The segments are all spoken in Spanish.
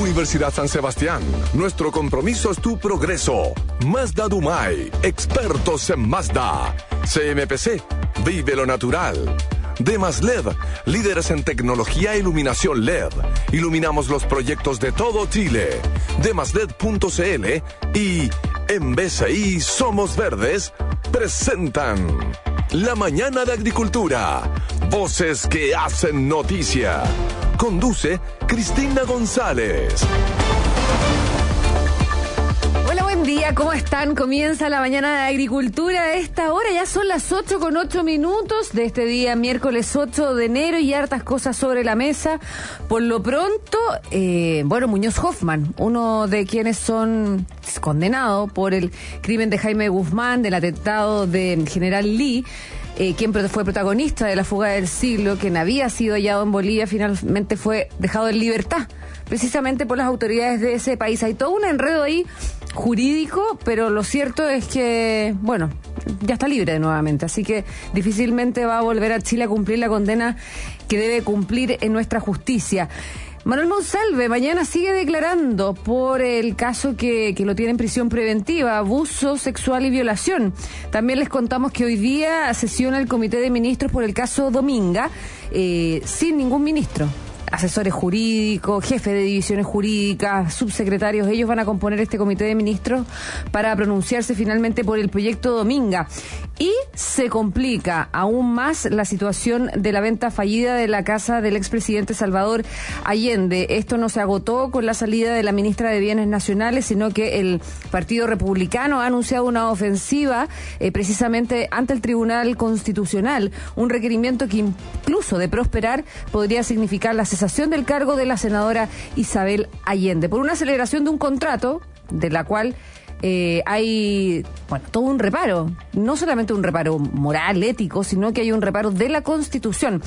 Universidad San Sebastián. Nuestro compromiso es tu progreso. Mazda Dumay, expertos en Mazda. CMPC, vive lo natural. Demas LED, líderes en tecnología e iluminación LED. Iluminamos los proyectos de todo Chile. Demasled.cl y en BCI Somos Verdes presentan La Mañana de Agricultura. Voces que hacen noticia. Conduce Cristina González. Hola, buen día, ¿cómo están? Comienza la Mañana de Agricultura a esta hora, ya son las 8:08 de este día, miércoles 8 de enero, y hartas cosas sobre la mesa. Por lo pronto, Muñoz Hoffmann, uno de quienes son condenados por el crimen de Jaime Guzmán, del atentado del general Lee, quien fue protagonista de la fuga del siglo, quien había sido hallado en Bolivia, finalmente fue dejado en libertad, precisamente por las autoridades de ese país. Hay todo un enredo ahí jurídico, pero lo cierto es que, ya está libre nuevamente, así que difícilmente va a volver a Chile a cumplir la condena que debe cumplir en nuestra justicia. Manuel Monsalve mañana sigue declarando por el caso que lo tiene en prisión preventiva, abuso sexual y violación. También les contamos que hoy día sesiona el Comité de Ministros por el caso Dominga, sin ningún ministro. Asesores jurídicos, jefes de divisiones jurídicas, subsecretarios, ellos van a componer este comité de ministros para pronunciarse finalmente por el proyecto Dominga. Y se complica aún más la situación de la venta fallida de la casa del expresidente Salvador Allende. Esto no se agotó con la salida de la ministra de Bienes Nacionales, sino que el Partido Republicano ha anunciado una ofensiva precisamente ante el Tribunal Constitucional, un requerimiento que incluso de prosperar podría significar la cesación del cargo de la senadora Isabel Allende por una celebración de un contrato de la cual hay todo un reparo, no solamente un reparo moral, ético, sino que hay un reparo de la Constitución.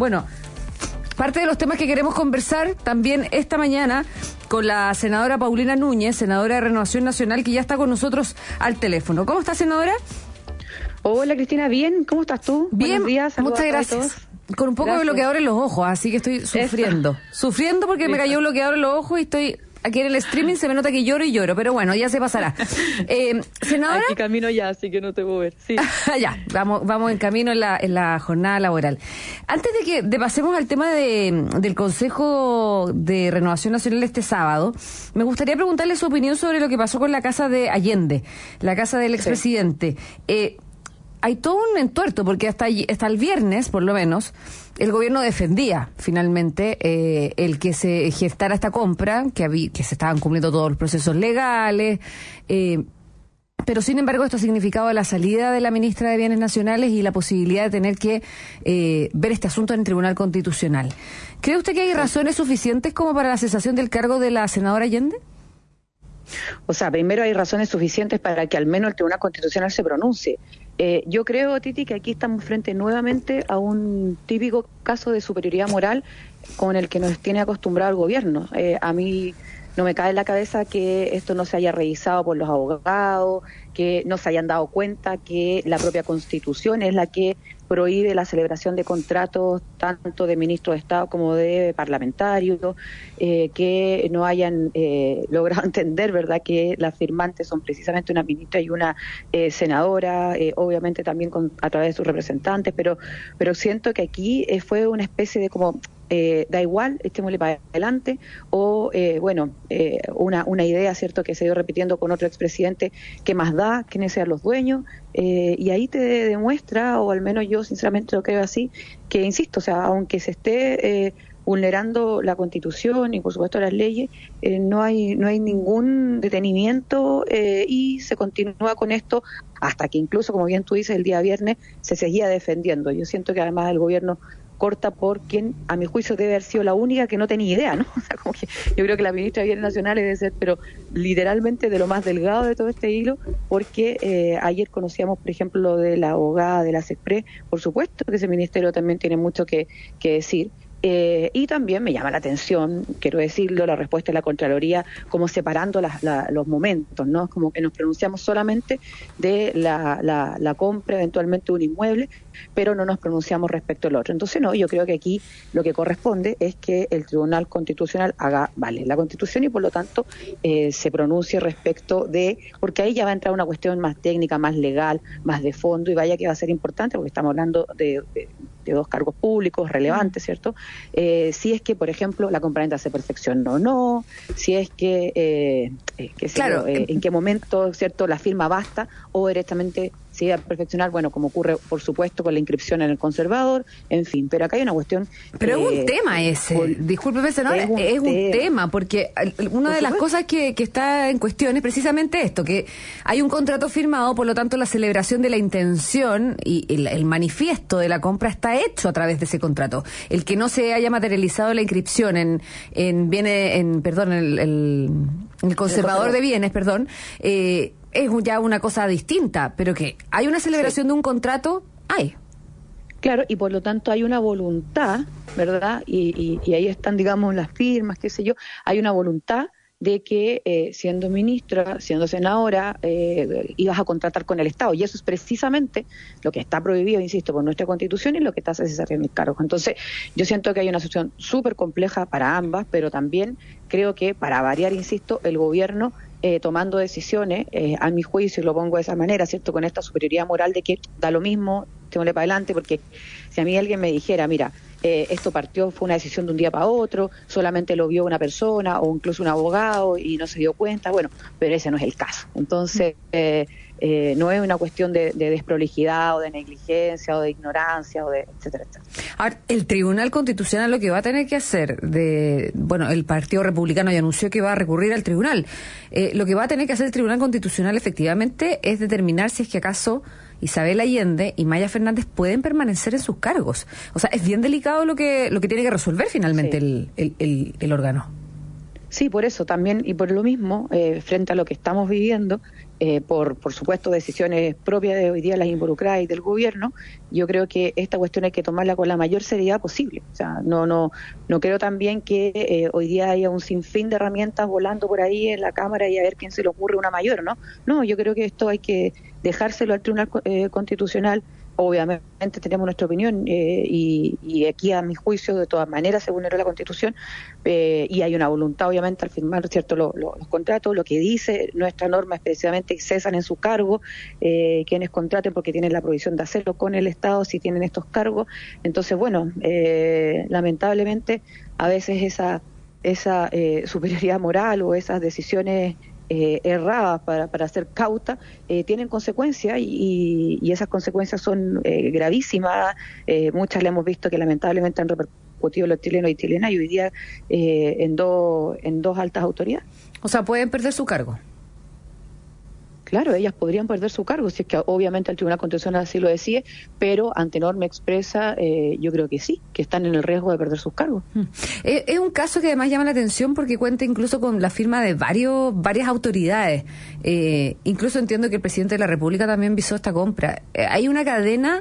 Parte de los temas que queremos conversar también esta mañana con la senadora Paulina Núñez, senadora de Renovación Nacional, que ya está con nosotros al teléfono. ¿Cómo está, senadora? Hola, Cristina, bien. ¿Cómo estás tú? Bien, buenos días, muchas gracias. Con un poco de bloqueador en los ojos, así que estoy sufriendo. Sufriendo porque me cayó bloqueador en los ojos y estoy aquí en el streaming, se me nota que lloro y lloro, pero bueno, ya se pasará. Senadora. Aquí camino ya, así que no te voy a ver. Sí. Ya, vamos en camino en la jornada laboral. Antes de pasemos al tema del Consejo de Renovación Nacional este sábado, me gustaría preguntarle su opinión sobre lo que pasó con la casa de Allende, la casa del expresidente. Sí. Hay todo un entuerto, porque hasta el viernes, por lo menos, el gobierno defendía finalmente el que se gestara esta compra, que se estaban cumpliendo todos los procesos legales, pero sin embargo esto significaba la salida de la ministra de Bienes Nacionales y la posibilidad de tener que ver este asunto en el Tribunal Constitucional. ¿Cree usted que hay razones suficientes como para la cesación del cargo de la senadora Allende? O sea, primero hay razones suficientes para que al menos el Tribunal Constitucional se pronuncie. Yo creo, Titi, que aquí estamos frente nuevamente a un típico caso de superioridad moral con el que nos tiene acostumbrado el gobierno. A mí no me cae en la cabeza que esto no se haya revisado por los abogados, que no se hayan dado cuenta que la propia Constitución es la que prohíbe la celebración de contratos tanto de ministros de Estado como de parlamentarios, que no hayan logrado entender, ¿verdad?, que las firmantes son precisamente una ministra y una senadora, obviamente también a través de sus representantes, pero siento que aquí fue una especie de como da igual, echémosle para adelante, o una idea, cierto, que se dio repitiendo con otro expresidente, que más da, quiénes sean los dueños, y ahí te demuestra, o al menos yo sinceramente lo creo así, que insisto, o sea, aunque se esté vulnerando la Constitución y por supuesto las leyes, no hay ningún detenimiento y se continúa con esto hasta que incluso, como bien tú dices, el día viernes se seguía defendiendo. Yo siento que además el gobierno corta por quien, a mi juicio, debe haber sido la única que no tenía idea, ¿no? O sea, como que yo creo que la ministra de Bienes Nacionales debe ser, pero literalmente de lo más delgado de todo este hilo, porque ayer conocíamos, por ejemplo, lo de la abogada de la SECPRE, por supuesto que ese ministerio también tiene mucho que decir, Y también me llama la atención, quiero decirlo, la respuesta de la Contraloría, como separando los momentos, ¿no? Como que nos pronunciamos solamente de la compra eventualmente de un inmueble, pero no nos pronunciamos respecto al otro. Entonces, no, yo creo que aquí lo que corresponde es que el Tribunal Constitucional haga vale la Constitución y, por lo tanto, se pronuncie respecto de, porque ahí ya va a entrar una cuestión más técnica, más legal, más de fondo, y vaya que va a ser importante, porque estamos hablando de dos cargos públicos relevantes, ¿cierto? Si es que, por ejemplo, la compraventa se perfeccionó o no, si es que, claro, en qué momento, ¿cierto?, la firma basta o directamente se iba a perfeccionar, bueno, como ocurre, por supuesto, con la inscripción en el conservador, en fin, pero acá hay una cuestión... Pero es un tema ese, discúlpeme, senadora, es un tema, porque una de las cosas que está en cuestión es precisamente esto, que hay un contrato firmado, por lo tanto la celebración de la intención y el manifiesto de la compra está hecho a través de ese contrato. El que no se haya materializado la inscripción en el conservador de bienes, es ya una cosa distinta, pero que hay una celebración de un contrato, hay. Claro, y por lo tanto hay una voluntad, ¿verdad? Y ahí están, digamos, las firmas, qué sé yo, hay una voluntad de que siendo ministra, siendo senadora, ibas a contratar con el Estado, y eso es precisamente lo que está prohibido, insisto, por nuestra Constitución y lo que está necesario en mis cargos. Entonces, yo siento que hay una situación súper compleja para ambas, pero también creo que, para variar, insisto, el gobierno tomando decisiones, a mi juicio, y lo pongo de esa manera, ¿cierto?, con esta superioridad moral de que da lo mismo, démosle para adelante, porque si a mí alguien me dijera, mira, esto partió, fue una decisión de un día para otro, solamente lo vio una persona o incluso un abogado y no se dio cuenta, bueno, pero ese no es el caso. Entonces, no es una cuestión de desprolijidad o de negligencia o de ignorancia o de etcétera, etcétera. Ahora, el Tribunal Constitucional lo que va a tener que hacer, el Partido Republicano ya anunció que va a recurrir al Tribunal, lo que va a tener que hacer el Tribunal Constitucional efectivamente es determinar si es que acaso Isabel Allende y Maya Fernández pueden permanecer en sus cargos. O sea, es bien delicado lo que tiene que resolver finalmente el órgano. Sí, por eso también, y por lo mismo, frente a lo que estamos viviendo, por supuesto, decisiones propias de hoy día las involucradas y del gobierno, yo creo que esta cuestión hay que tomarla con la mayor seriedad posible. O sea, no creo también que hoy día haya un sinfín de herramientas volando por ahí en la Cámara y a ver quién se le ocurre una mayor, ¿no? No, yo creo que esto hay que dejárselo al Tribunal Constitucional. Obviamente tenemos nuestra opinión y aquí, a mi juicio, de todas maneras se vulneró la Constitución y hay una voluntad, obviamente, al firmar, ¿cierto?, los contratos. Lo que dice nuestra norma especialmente, cesan en su cargo quienes contraten, porque tienen la provisión de hacerlo con el Estado si tienen estos cargos. Entonces, bueno, lamentablemente a veces esa superioridad moral o esas decisiones erradas para ser cauta, tienen consecuencias y esas consecuencias son gravísimas. Muchas le hemos visto que lamentablemente han repercutido los chilenos y chilenas y hoy día en dos altas autoridades. O sea, pueden perder su cargo. Claro, ellas podrían perder su cargo, si es que obviamente el Tribunal Constitucional así lo decide, pero ante norma expresa, yo creo que sí, que están en el riesgo de perder sus cargos. Es un caso que además llama la atención porque cuenta incluso con la firma de varias autoridades. Incluso entiendo que el presidente de la República también visó esta compra. Hay una cadena,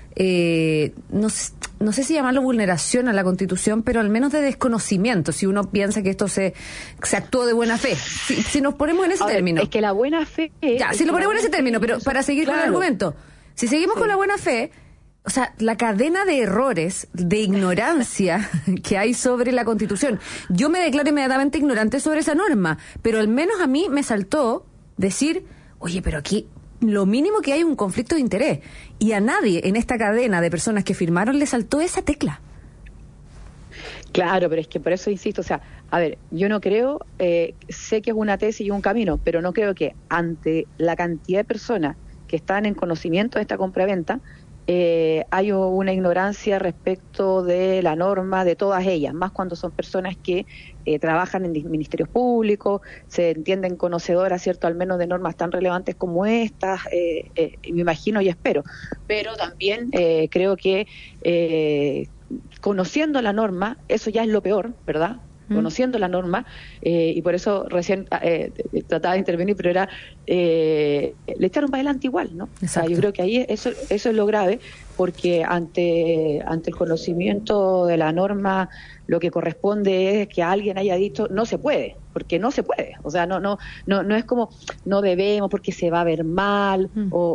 no sé si llamarlo vulneración a la Constitución, pero al menos de desconocimiento, si uno piensa que esto se actuó de buena fe. Si nos ponemos en ese término. Es que la buena fe... si lo ponemos en ese término, pero para seguir con el argumento, si seguimos con la buena fe, o sea, la cadena de errores, de ignorancia que hay sobre la Constitución. Yo me declaro inmediatamente ignorante sobre esa norma, pero al menos a mí me saltó decir, oye, pero aquí lo mínimo que hay es un conflicto de interés. Y a nadie en esta cadena de personas que firmaron le saltó esa tecla. Claro, pero es que por eso insisto, o sea, a ver, yo no creo, sé que es una tesis y un camino, pero no creo que ante la cantidad de personas que están en conocimiento de esta compraventa, hay una ignorancia respecto de la norma de todas ellas, más cuando son personas que trabajan en ministerios públicos, se entienden conocedoras, ¿cierto?, al menos de normas tan relevantes como estas, me imagino y espero. Pero también creo que conociendo la norma, eso ya es lo peor, ¿verdad? conociendo la norma, y por eso recién trataba de intervenir, pero era le echaron para adelante igual, ¿no? O sea, yo creo que ahí eso es lo grave, porque ante el conocimiento de la norma, lo que corresponde es que alguien haya dicho no se puede, porque no se puede. O sea, no es como no debemos porque se va a ver mal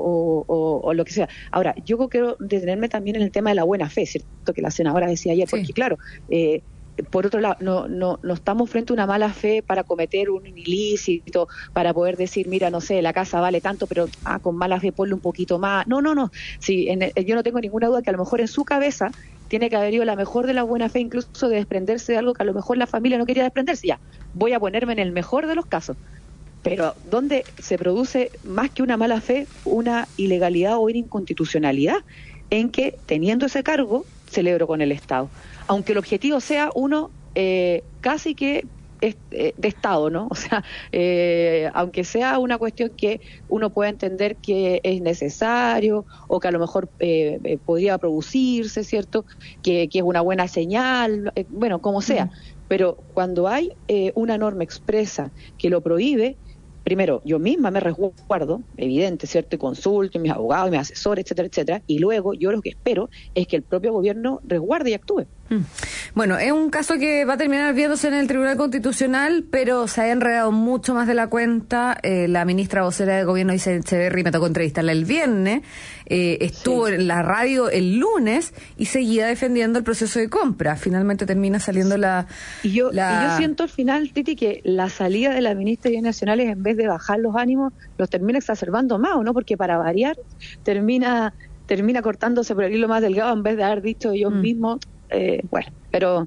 o lo que sea. Ahora, yo quiero detenerme también en el tema de la buena fe, ¿cierto? Que la senadora decía ayer, porque claro, por otro lado, no estamos frente a una mala fe para cometer un ilícito, para poder decir, mira, no sé, la casa vale tanto, pero con mala fe ponle un poquito más. No. Sí, yo no tengo ninguna duda que a lo mejor en su cabeza tiene que haber ido la mejor de la buena fe, incluso de desprenderse de algo que a lo mejor la familia no quería desprenderse. Ya, voy a ponerme en el mejor de los casos. Pero ¿dónde se produce más que una mala fe, una ilegalidad o una inconstitucionalidad? En que, teniendo ese cargo, celebro con el Estado. Aunque el objetivo sea uno casi que de Estado, ¿no? O sea, aunque sea una cuestión que uno pueda entender que es necesario o que a lo mejor podría producirse, ¿cierto? Que es una buena señal, bueno, como sea. Pero cuando hay una norma expresa que lo prohíbe, primero, yo misma me resguardo, evidente, ¿cierto? Y consulto, y mis abogados, y mis asesores, etcétera, etcétera. Y luego, yo lo que espero es que el propio gobierno resguarde y actúe. Bueno, es un caso que va a terminar viéndose en el Tribunal Constitucional, pero se ha enredado mucho más de la cuenta. La ministra vocera de Gobierno, Isabel Echeverri, me tocó entrevistarla el viernes, estuvo en la radio el lunes y seguía defendiendo el proceso de compra. Finalmente termina saliendo Y yo siento al final, Titi, que la salida de la ministra de Bienes Nacionales, en vez de bajar los ánimos, los termina exacerbando más, ¿o no? Porque para variar, termina cortándose por el hilo más delgado en vez de haber dicho ellos mismos. Bueno, pero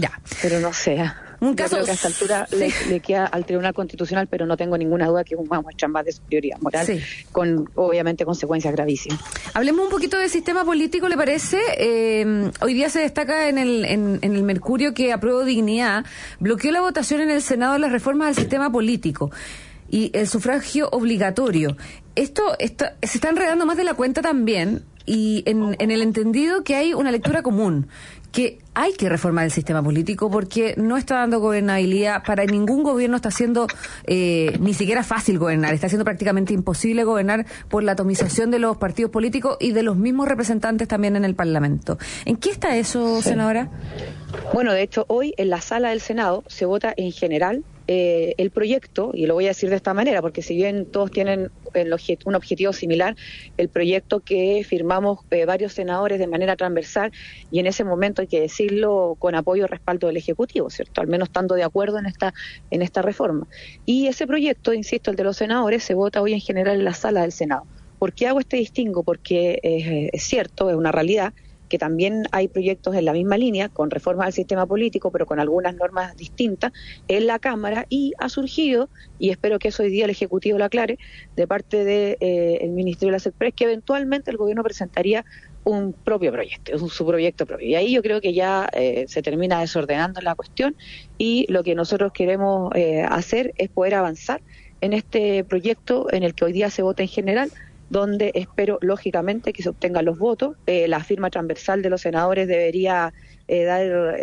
no sé. Un caso, yo creo que a esta altura le queda al Tribunal Constitucional, pero no tengo ninguna duda que es una muestra más de superioridad moral, con obviamente consecuencias gravísimas. Hablemos un poquito del sistema político, ¿le parece? Hoy día se destaca en el Mercurio que Apruebo Dignidad bloqueó la votación en el Senado de las reformas al sistema político y el sufragio obligatorio. Esto se está enredando más de la cuenta también, y en el entendido que hay una lectura común, que hay que reformar el sistema político porque no está dando gobernabilidad. Para ningún gobierno está siendo ni siquiera fácil gobernar, está siendo prácticamente imposible gobernar por la atomización de los partidos políticos y de los mismos representantes también en el Parlamento. ¿En qué está eso, senadora? Bueno, de hecho, hoy en la sala del Senado se vota en general el proyecto, y lo voy a decir de esta manera, porque si bien todos tienen un objetivo similar, el proyecto que firmamos varios senadores de manera transversal, y en ese momento hay que decirlo con apoyo y respaldo del Ejecutivo, ¿cierto? Al menos estando de acuerdo en esta reforma. Y ese proyecto, insisto, el de los senadores, se vota hoy en general en la sala del Senado. ¿Por qué hago este distingo? Porque es cierto, es una realidad, que también hay proyectos en la misma línea, con reformas al sistema político, pero con algunas normas distintas, en la Cámara, y ha surgido, y espero que eso hoy día el Ejecutivo lo aclare, de parte del Ministerio de las Express, que eventualmente el Gobierno presentaría un propio proyecto, su proyecto propio. Y ahí yo creo que ya se termina desordenando la cuestión, y lo que nosotros queremos hacer es poder avanzar en este proyecto en el que hoy día se vota en general, donde espero, lógicamente, que se obtengan los votos. La firma transversal de los senadores debería dar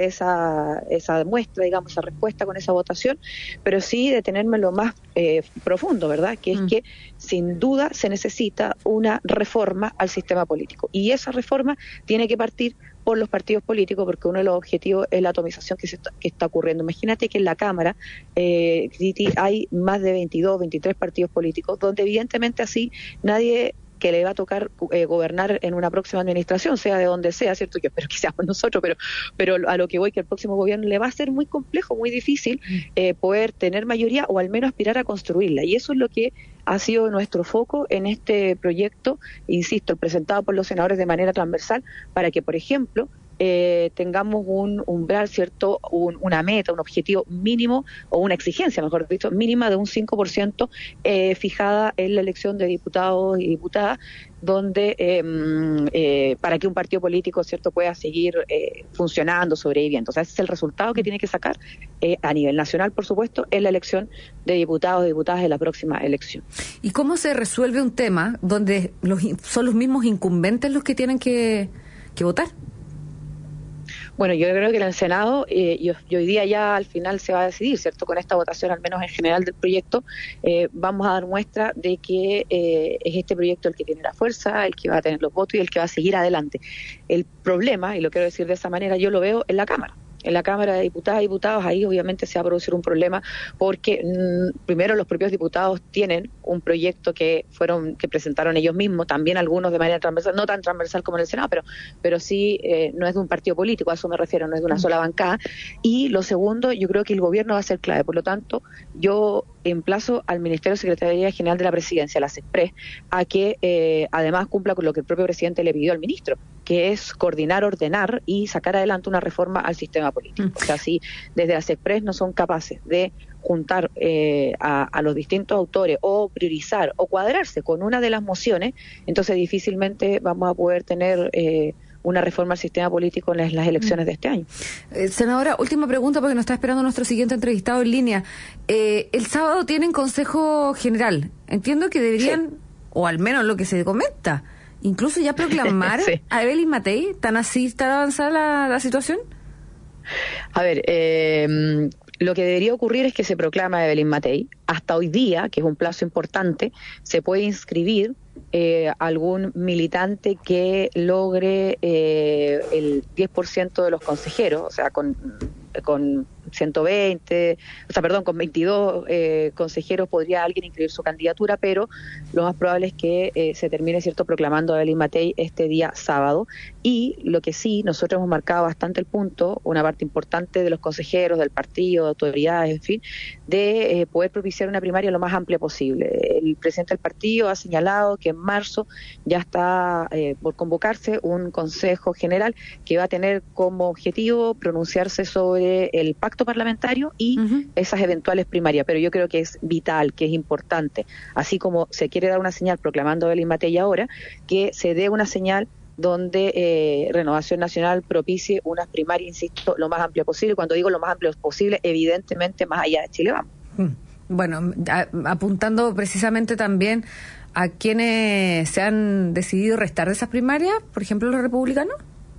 esa muestra, digamos, esa respuesta con esa votación, pero sí detenerme en lo más profundo, ¿verdad? Que es que, sin duda, se necesita una reforma al sistema político. Y esa reforma tiene que partir por los partidos políticos, porque uno de los objetivos es la atomización que está ocurriendo. Imagínate que en la Cámara hay más de 22, 23 partidos políticos, donde evidentemente así nadie que le va a tocar gobernar en una próxima administración, sea de donde sea, ¿cierto? Yo espero que seamos nosotros, pero a lo que voy, que el próximo gobierno le va a ser muy complejo, muy difícil poder tener mayoría o al menos aspirar a construirla. Y eso es lo que ha sido nuestro foco en este proyecto, insisto, presentado por los senadores de manera transversal, para que, por ejemplo, tengamos un umbral, ¿cierto? Una meta, un objetivo mínimo, o una exigencia, mejor dicho, mínima de un 5% fijada en la elección de diputados y diputadas, donde para que un partido político, ¿cierto?, pueda seguir funcionando, sobreviviendo. O sea, ese es el resultado que tiene que sacar a nivel nacional, por supuesto, en la elección de diputados y diputadas en la próxima elección. ¿Y cómo se resuelve un tema donde son los mismos incumbentes los que tienen que votar? Bueno, yo creo que en el Senado, y hoy día ya al final se va a decidir, ¿cierto? Con esta votación, al menos en general del proyecto, vamos a dar muestra de que es este proyecto el que tiene la fuerza, el que va a tener los votos y el que va a seguir adelante. El problema, y lo quiero decir de esa manera, yo lo veo en la Cámara. En la Cámara de Diputadas y Diputados, ahí obviamente se va a producir un problema porque primero los propios diputados tienen un proyecto que presentaron ellos mismos, también algunos de manera transversal, no tan transversal como en el Senado, pero sí no es de un partido político, a eso me refiero, no es de una sola bancada. Y lo segundo, yo creo que el gobierno va a ser clave, por lo tanto, yo emplazo al Ministerio de Secretaría General de la Presidencia, la SECPRES, a que además cumpla con lo que el propio presidente le pidió al ministro, que es coordinar, ordenar y sacar adelante una reforma al sistema político. O sea, si desde la SECPRES no son capaces de juntar a los distintos autores o priorizar o cuadrarse con una de las mociones, entonces difícilmente vamos a poder tener una reforma al sistema político en las elecciones de este año. Senadora, última pregunta porque nos está esperando nuestro siguiente entrevistado en línea. El sábado tienen Consejo General. Entiendo que deberían, o al menos lo que se comenta, incluso ya proclamar a Evelyn Matei. ¿Tan así está avanzada la situación? A ver, lo que debería ocurrir es que se proclama a Evelyn Matei. Hasta hoy día, que es un plazo importante, se puede inscribir algún militante que logre el 10% de los consejeros, o sea, con 120, con 22 consejeros podría alguien inscribir su candidatura, pero lo más probable es que se termine, ¿cierto?, proclamando a Evelyn Matei este día sábado. Y lo que sí, nosotros hemos marcado bastante el punto, una parte importante de los consejeros, del partido, de autoridades, en fin, de poder propiciar una primaria lo más amplia posible. El presidente del partido ha señalado que en marzo ya está por convocarse un Consejo General que va a tener como objetivo pronunciarse sobre el pacto parlamentario y esas eventuales primarias, pero yo creo que es vital, que es importante, así como se quiere dar una señal proclamando a Evelyn Matei ahora, que se dé una señal donde Renovación Nacional propicie unas primarias, insisto, lo más amplio posible. Cuando digo lo más amplio posible, evidentemente más allá de Chile Vamos. Bueno, apuntando precisamente también a quienes se han decidido restar de esas primarias, por ejemplo, los republicanos.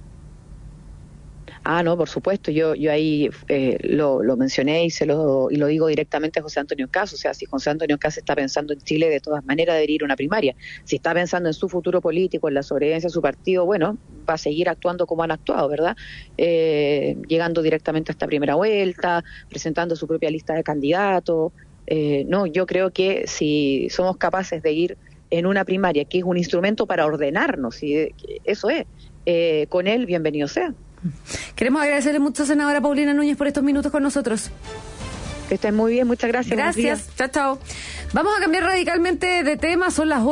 No, por supuesto, yo ahí lo mencioné y lo digo directamente a José Antonio Caz. O sea, si José Antonio Caz está pensando en Chile, de todas maneras debería ir a una primaria. Si está pensando en su futuro político, en la sobrevivencia de su partido, bueno, va a seguir actuando como han actuado, ¿verdad? Llegando directamente a esta primera vuelta, presentando su propia lista de candidatos. No, yo creo que si somos capaces de ir en una primaria, que es un instrumento para ordenarnos, y eso es, con él, bienvenido sea. Queremos agradecerle mucho, senadora Paulina Núñez, por estos minutos con nosotros. Que estén muy bien, muchas gracias. Gracias, chao. Vamos a cambiar radicalmente de tema, son las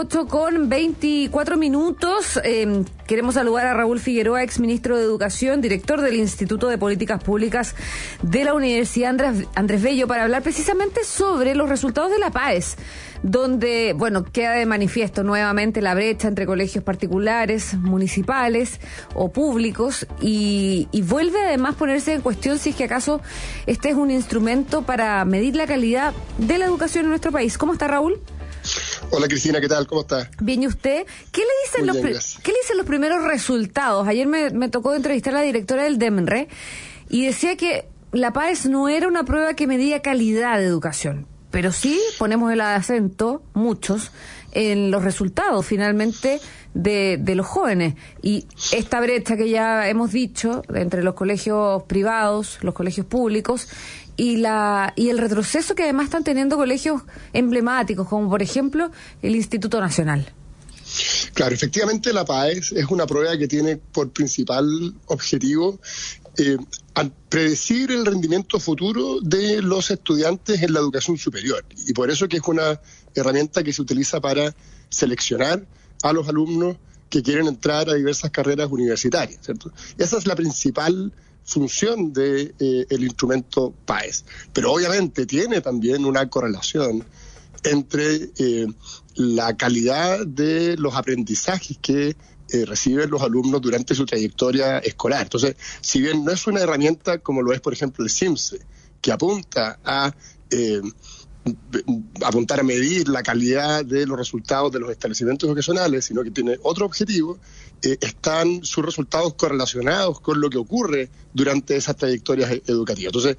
8:24. Queremos saludar a Raúl Figueroa, exministro de Educación, director del Instituto de Políticas Públicas de la Universidad Andrés Bello, para hablar precisamente sobre los resultados de la PAES, donde, queda de manifiesto nuevamente la brecha entre colegios particulares, municipales o públicos, y vuelve además ponerse en cuestión si es que acaso este es un instrumento para medir la calidad de la educación en nuestro país. ¿Cómo está, Raúl? Hola, Cristina, ¿qué tal? ¿Cómo está? Bien, ¿y usted? ¿Qué le dicen los primeros resultados? Ayer me tocó entrevistar a la directora del DEMRE y decía que la PAES no era una prueba que medía calidad de educación, pero sí ponemos el acento, muchos, en los resultados finalmente de los jóvenes. Y esta brecha que ya hemos dicho entre los colegios privados, los colegios públicos, y el retroceso que además están teniendo colegios emblemáticos, como por ejemplo el Instituto Nacional. Claro, efectivamente la PAES es una prueba que tiene por principal objetivo predecir el rendimiento futuro de los estudiantes en la educación superior, y por eso que es una herramienta que se utiliza para seleccionar a los alumnos que quieren entrar a diversas carreras universitarias, ¿cierto? Esa es la principal función de el instrumento PAES, pero obviamente tiene también una correlación entre la calidad de los aprendizajes que reciben los alumnos durante su trayectoria escolar. Entonces, si bien no es una herramienta como lo es, por ejemplo, el CIMSE, que apunta a apuntar a medir la calidad de los resultados de los establecimientos educacionales, sino que tiene otro objetivo, están sus resultados correlacionados con lo que ocurre durante esas trayectorias educativas. Entonces,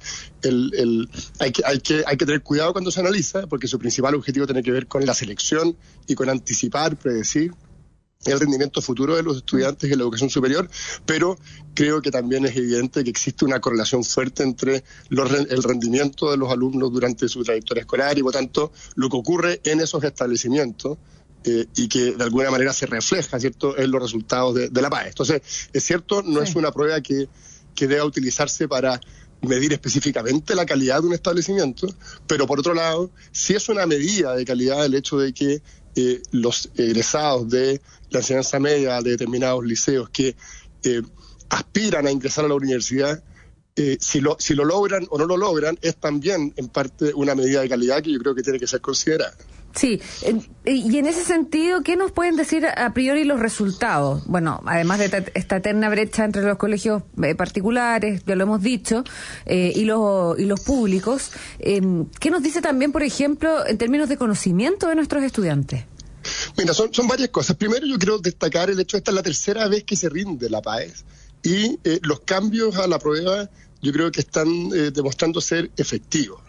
hay que tener cuidado cuando se analiza, porque su principal objetivo tiene que ver con la selección y con anticipar, predecir el rendimiento futuro de los estudiantes en la educación superior, pero creo que también es evidente que existe una correlación fuerte entre el rendimiento de los alumnos durante su trayectoria escolar y, por tanto, lo que ocurre en esos establecimientos y que de alguna manera se refleja, ¿cierto?, en los resultados de la PAES. Entonces, es cierto, no es una prueba que deba utilizarse para medir específicamente la calidad de un establecimiento, pero por otro lado, sí es una medida de calidad el hecho de que los egresados de la enseñanza media de determinados liceos que aspiran a ingresar a la universidad, si lo logran o no lo logran, es también en parte una medida de calidad que yo creo que tiene que ser considerada. Sí, y en ese sentido, ¿qué nos pueden decir a priori los resultados? Bueno, además de esta eterna brecha entre los colegios particulares, ya lo hemos dicho, y los públicos, ¿qué nos dice también, por ejemplo, en términos de conocimiento de nuestros estudiantes? Mira, son varias cosas. Primero, yo quiero destacar el hecho de que esta es la tercera vez que se rinde la PAES, y los cambios a la prueba yo creo que están demostrando ser efectivos.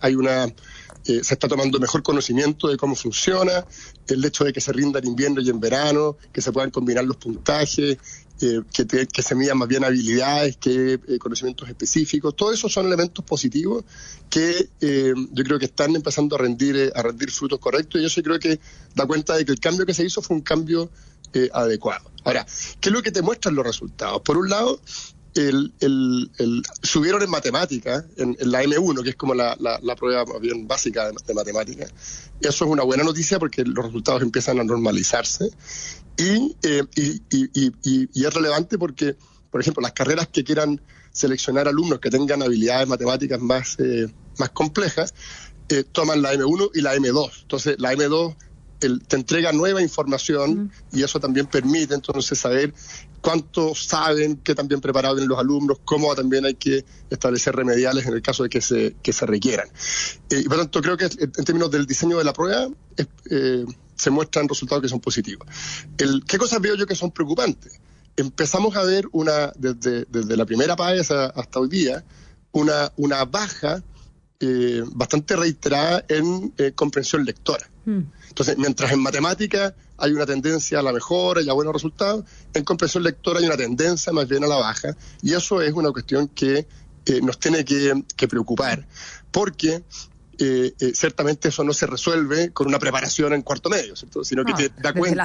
Se está tomando mejor conocimiento de cómo funciona, el hecho de que se rinda en invierno y en verano, que se puedan combinar los puntajes, que se midan más bien habilidades que conocimientos específicos. Todos esos son elementos positivos que yo creo que están empezando a rendir frutos correctos, y eso creo que da cuenta de que el cambio que se hizo fue un cambio adecuado. Ahora, ¿qué es lo que te muestran los resultados? Por un lado, subieron en matemática, en la M1, que es como la prueba más bien básica de matemática. Eso es una buena noticia porque los resultados empiezan a normalizarse, y es relevante porque, por ejemplo, las carreras que quieran seleccionar alumnos que tengan habilidades matemáticas más complejas, toman la M1 y la M2. Entonces, la M2 te entrega nueva información, y eso también permite entonces saber cuánto saben, qué tan bien preparados vienen los alumnos, cómo también hay que establecer remediales en el caso de que se requieran. Y por tanto, creo que en términos del diseño de la prueba se muestran resultados que son positivos. ¿Qué cosas veo yo que son preocupantes? Empezamos a ver desde la primera PAES hasta hoy día una baja bastante reiterada en comprensión lectora. Entonces, mientras en matemática hay una tendencia a la mejora y a buenos resultados, en comprensión lectora hay una tendencia más bien a la baja, y eso es una cuestión que nos tiene que preocupar, porque ciertamente eso no se resuelve con una preparación en cuarto medio, ¿cierto? Sino que te da cuenta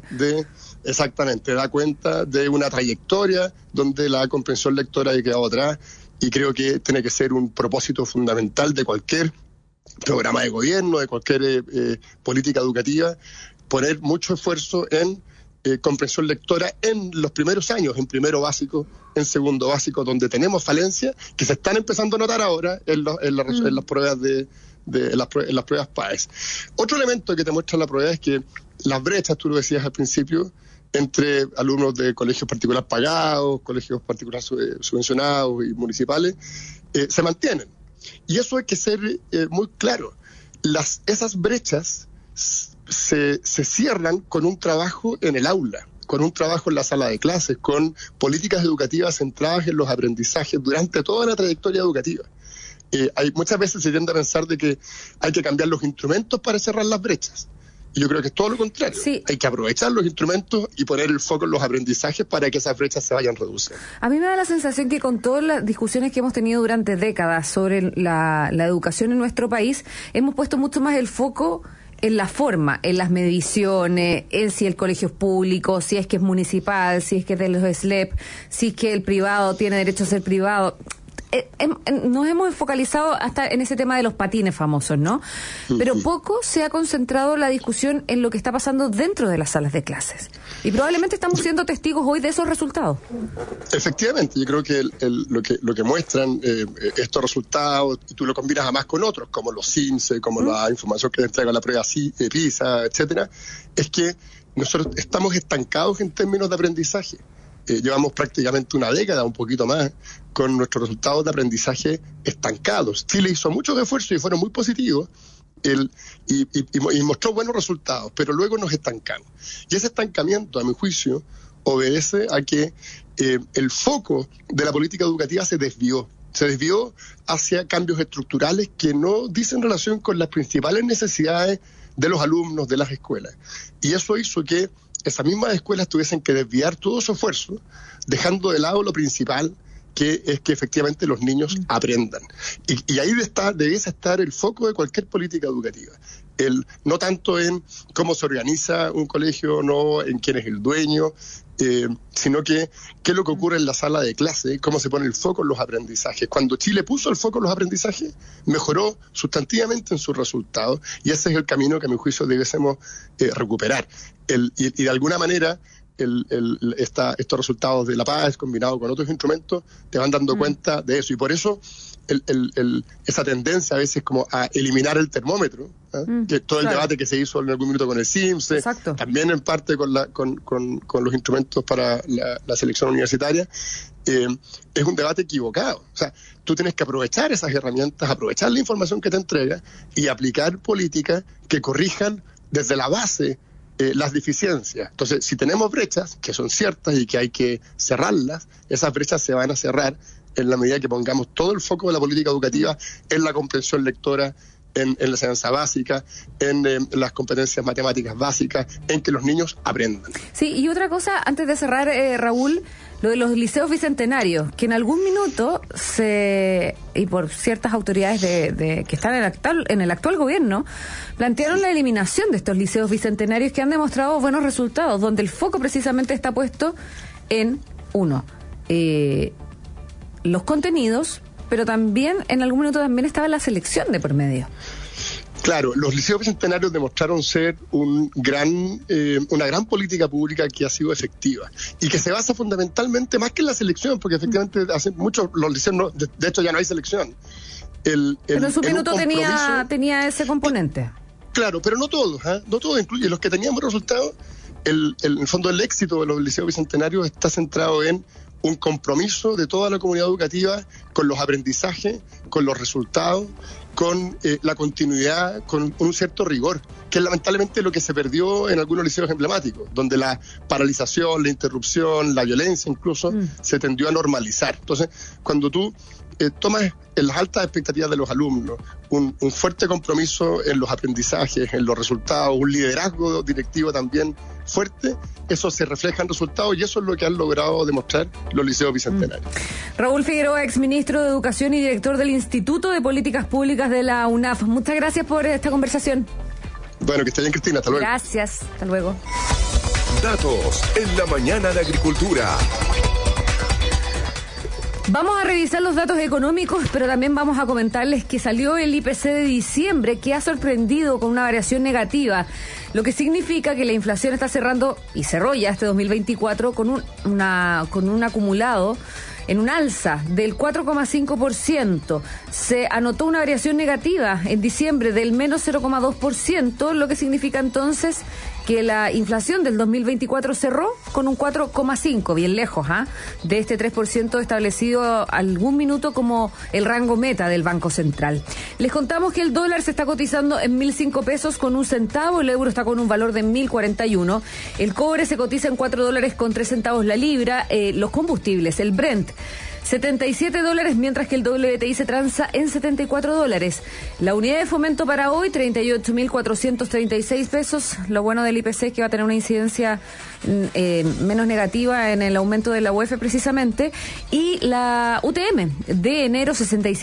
da cuenta de una trayectoria donde la comprensión lectora ha quedado atrás, y creo que tiene que ser un propósito fundamental de cualquier programa de gobierno, de cualquier política educativa, poner mucho esfuerzo en comprensión lectora en los primeros años, en primero básico, en segundo básico, donde tenemos falencias que se están empezando a notar ahora en las pruebas en las pruebas PAES. Otro elemento que te muestra la prueba es que las brechas, tú lo decías al principio, entre alumnos de colegios particulares pagados, colegios particulares subvencionados y municipales, se mantienen. Y eso hay que ser muy claro. Esas brechas se cierran con un trabajo en el aula, con un trabajo en la sala de clases, con políticas educativas centradas en los aprendizajes durante toda la trayectoria educativa. Muchas veces se tiende a pensar de que hay que cambiar los instrumentos para cerrar las brechas. Y yo creo que es todo lo contrario. Sí. Hay que aprovechar los instrumentos y poner el foco en los aprendizajes para que esas brechas se vayan reduciendo. A mí me da la sensación que con todas las discusiones que hemos tenido durante décadas sobre la educación en nuestro país, hemos puesto mucho más el foco en la forma, en las mediciones, en si el colegio es público, si es que es municipal, si es que es de los SLEP, si es que el privado tiene derecho a ser privado. Nos hemos focalizado hasta en ese tema de los patines famosos, ¿no? Pero poco se ha concentrado la discusión en lo que está pasando dentro de las salas de clases. Y probablemente estamos siendo testigos hoy de esos resultados. Efectivamente, yo creo que lo que muestran estos resultados, y tú lo combinas además con otros, como los CIMSE, como la información que entrega la prueba PISA, etcétera, es que nosotros estamos estancados en términos de aprendizaje. Llevamos prácticamente una década, un poquito más, con nuestros resultados de aprendizaje estancados. Chile hizo muchos esfuerzos y fueron muy positivos y mostró buenos resultados, pero luego nos estancamos. Y ese estancamiento, a mi juicio, obedece a que el foco de la política educativa se desvió hacia cambios estructurales que no dicen relación con las principales necesidades de los alumnos de las escuelas. Y eso hizo que esas mismas escuelas tuviesen que desviar todo su esfuerzo, dejando de lado lo principal, que es que efectivamente los niños aprendan. Y ahí debiese estar el foco de cualquier política educativa. No tanto en cómo se organiza un colegio, no en quién es el dueño, sino que qué es lo que ocurre en la sala de clase, cómo se pone el foco en los aprendizajes. Cuando Chile puso el foco en los aprendizajes, mejoró sustantivamente en sus resultados, y ese es el camino que a mi juicio debiésemos recuperar. Y de alguna manera estos resultados de la paz combinados con otros instrumentos te van dando cuenta de eso, y por eso esa tendencia a veces como a eliminar el termómetro, que todo el debate que se hizo en algún minuto con el CIMSE, también en parte con los instrumentos para la selección universitaria, es un debate equivocado. O sea, tú tienes que aprovechar esas herramientas, aprovechar la información que te entrega y aplicar políticas que corrijan desde la base las deficiencias. Entonces, si tenemos brechas que son ciertas y que hay que cerrarlas, esas brechas se van a cerrar en la medida que pongamos todo el foco de la política educativa en la comprensión lectora, en la enseñanza básica, en las competencias matemáticas básicas, en que los niños aprendan. Sí, y otra cosa, antes de cerrar, Raúl, lo de los liceos bicentenarios, que en algún minuto y por ciertas autoridades que están en el actual gobierno, plantearon la eliminación de estos liceos bicentenarios que han demostrado buenos resultados, donde el foco precisamente está puesto en, los contenidos, pero también en algún minuto también estaba la selección de por medio. Claro, los liceos bicentenarios demostraron ser una gran política pública que ha sido efectiva y que se basa fundamentalmente más que en la selección, porque efectivamente hace muchos los liceos de hecho ya no hay selección. Pero en su minuto tenía ese componente. Claro, pero no todos, no todos, incluye los que tenían buenos resultados. En el fondo, el éxito de los liceos bicentenarios está centrado en un compromiso de toda la comunidad educativa con los aprendizajes, con los resultados, con la continuidad, con un cierto rigor, que es lamentablemente lo que se perdió en algunos liceos emblemáticos, donde la paralización, la interrupción, la violencia incluso, se tendió a normalizar. Entonces, cuando tú tomas en las altas expectativas de los alumnos un fuerte compromiso en los aprendizajes, en los resultados, un liderazgo directivo también fuerte, eso se refleja en resultados y eso es lo que han logrado demostrar los liceos bicentenarios. Raúl Figueroa, exministro de Educación y director del Instituto de Políticas Públicas de la UNAF. Muchas gracias por esta conversación. Bueno, que esté bien, Cristina. Hasta luego. Gracias. Hasta luego. Datos en la mañana de Agricultura. Vamos a revisar los datos económicos, pero también vamos a comentarles que salió el IPC de diciembre, que ha sorprendido con una variación negativa, lo que significa que la inflación está cerrando, y cerró ya este 2024, con un acumulado en un alza del 4,5%. Se anotó una variación negativa en diciembre del menos 0,2%, lo que significa entonces que la inflación del 2024 cerró con un 4,5%, bien lejos de este 3% establecido algún minuto como el rango meta del Banco Central. Les contamos que el dólar se está cotizando en 1.005 pesos con un centavo, el euro está con un valor de 1.041, el cobre se cotiza en $4.03 la libra, los combustibles, el Brent, $77, mientras que el WTI se transa en $74. La unidad de fomento para hoy, 38.436 pesos. Lo bueno del IPC es que va a tener una incidencia menos negativa en el aumento de la UEF precisamente. Y la UTM de enero,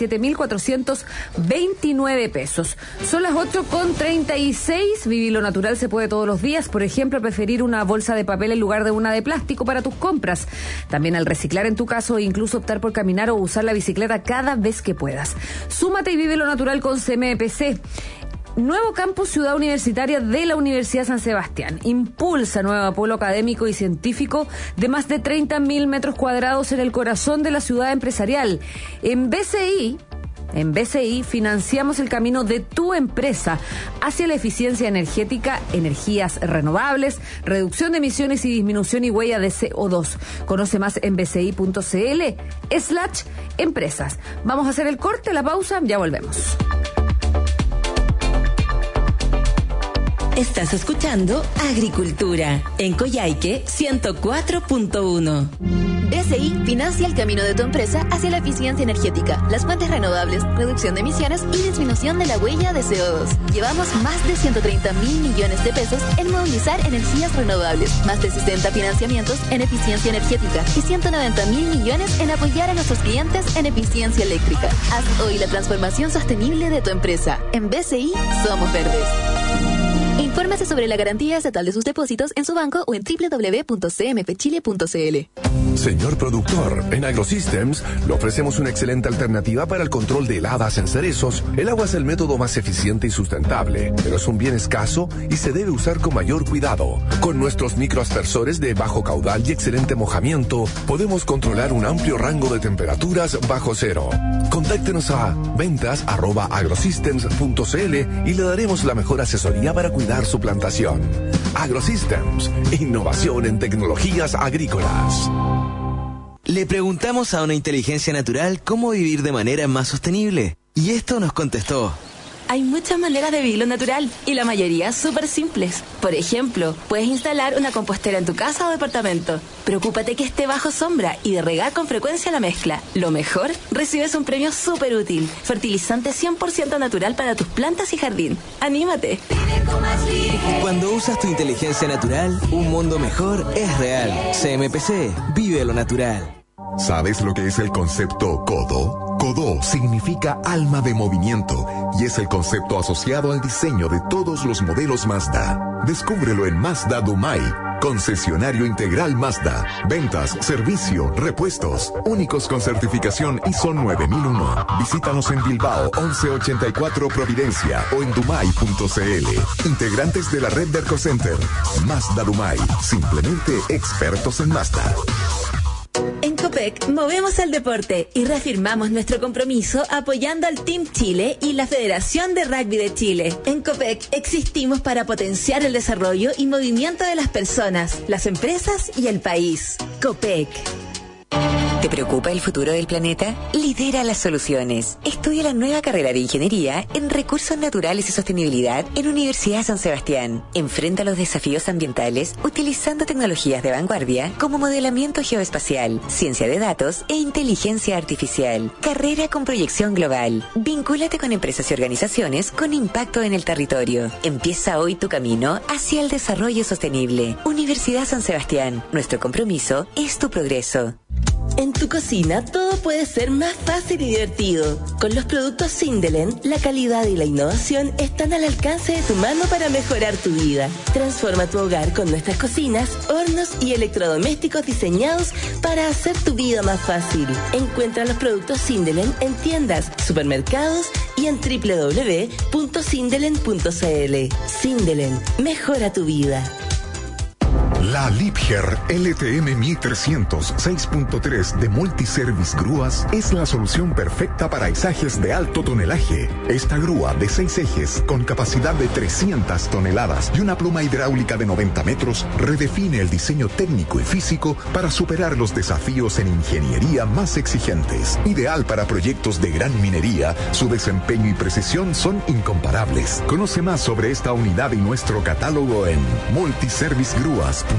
67.429 pesos. Son las 8:36. Vivir lo natural se puede todos los días. Por ejemplo, preferir una bolsa de papel en lugar de una de plástico para tus compras. También al reciclar en tu caso, incluso optar por caminar o usar la bicicleta cada vez que puedas. Súmate y vive lo natural con CMPC. Nuevo campus Ciudad Universitaria de la Universidad San Sebastián. Impulsa nuevo polo académico y científico de más de 30.000 metros cuadrados en el corazón de la ciudad empresarial. En BCI financiamos el camino de tu empresa hacia la eficiencia energética, energías renovables, reducción de emisiones y disminución y huella de CO2. Conoce más en bci.cl/empresas. Vamos a hacer el corte, la pausa, ya volvemos. Estás escuchando Agricultura en Coyhaique 104.1. BCI financia el camino de tu empresa hacia la eficiencia energética, las fuentes renovables, reducción de emisiones y disminución de la huella de CO2. Llevamos más de 130.000 millones de pesos en movilizar energías renovables, más de 60 financiamientos en eficiencia energética y 190.000 millones en apoyar a nuestros clientes en eficiencia eléctrica. Haz hoy la transformación sostenible de tu empresa. En BCI somos verdes. Infórmese sobre la garantía estatal de sus depósitos en su banco o en www.cmpchile.cl. Señor productor, en AgroSystems le ofrecemos una excelente alternativa para el control de heladas en cerezos. El agua es el método más eficiente y sustentable, pero es un bien escaso y se debe usar con mayor cuidado. Con nuestros microaspersores de bajo caudal y excelente mojamiento, podemos controlar un amplio rango de temperaturas bajo cero. Contáctenos a ventas@agrosystems.cl y le daremos la mejor asesoría para cuidar su plantación. AgroSystems, innovación en tecnologías agrícolas. Le preguntamos a una inteligencia natural cómo vivir de manera más sostenible. Y esto nos contestó. Hay muchas maneras de vivirlo natural y la mayoría súper simples. Por ejemplo, puedes instalar una compostera en tu casa o departamento. Preocúpate que esté bajo sombra y de regar con frecuencia la mezcla. Lo mejor, recibes un premio súper útil. Fertilizante 100% natural para tus plantas y jardín. ¡Anímate! Cuando usas tu inteligencia natural, un mundo mejor es real. CMPC, vive lo natural. ¿Sabes lo que es el concepto CODO? CODO significa alma de movimiento y es el concepto asociado al diseño de todos los modelos Mazda. Descúbrelo en Mazda Dumay, concesionario integral Mazda. Ventas, servicio, repuestos, únicos con certificación ISO 9001. Visítanos en Bilbao 1184 Providencia o en dumay.cl. Integrantes de la red de Ercocenter. Mazda Dumay, simplemente expertos en Mazda. En Copec movemos el deporte y reafirmamos nuestro compromiso apoyando al Team Chile y la Federación de Rugby de Chile. En Copec existimos para potenciar el desarrollo y movimiento de las personas, las empresas y el país. Copec. ¿Te preocupa el futuro del planeta? Lidera las soluciones. Estudia la nueva carrera de Ingeniería en Recursos Naturales y Sostenibilidad en Universidad San Sebastián. Enfrenta los desafíos ambientales utilizando tecnologías de vanguardia como modelamiento geoespacial, ciencia de datos e inteligencia artificial. Carrera con proyección global. Vincúlate con empresas y organizaciones con impacto en el territorio. Empieza hoy tu camino hacia el desarrollo sostenible. Universidad San Sebastián. Nuestro compromiso es tu progreso. En tu cocina todo puede ser más fácil y divertido. Con los productos Sindelen, la calidad y la innovación están al alcance de tu mano para mejorar tu vida. Transforma tu hogar con nuestras cocinas, hornos y electrodomésticos diseñados para hacer tu vida más fácil. Encuentra los productos Sindelen en tiendas, supermercados y en www.sindelen.cl. Sindelen, mejora tu vida. La Liebherr LTM 1300 6.3 de Multiservice Grúas es la solución perfecta para izajes de alto tonelaje. Esta grúa de 6 ejes con capacidad de 300 toneladas y una pluma hidráulica de 90 metros redefine el diseño técnico y físico para superar los desafíos en ingeniería más exigentes. Ideal para proyectos de gran minería, su desempeño y precisión son incomparables. Conoce más sobre esta unidad y nuestro catálogo en multiservicegrúas.com.